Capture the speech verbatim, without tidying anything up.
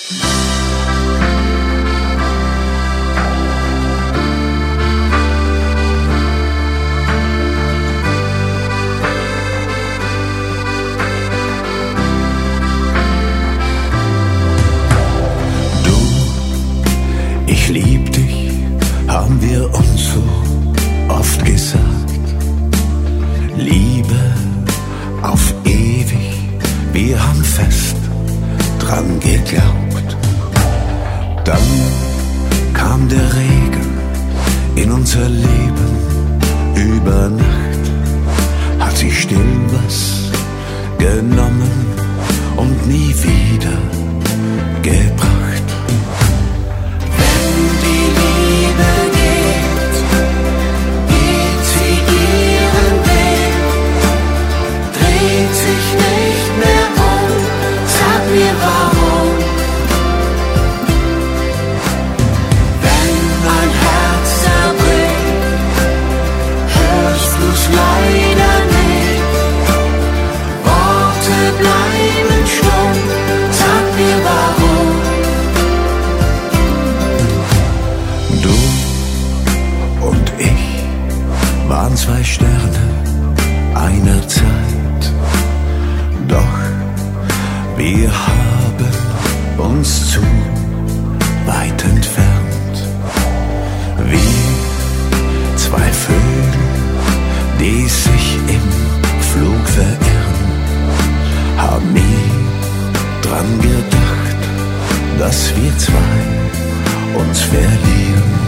Ich lieb dich, haben wir uns so oft gesagt. Liebe auf ewig, wir haben fest dran geglaubt. Dann kam der Regen in unser Leben über Nacht, hat sich still was genommen und nie wieder gebracht. Waren zwei Sterne einer Zeit, doch wir haben uns zu weit entfernt. Wie zwei Vögel, die sich im Flug verirren, haben nie dran gedacht, dass wir zwei uns verlieren.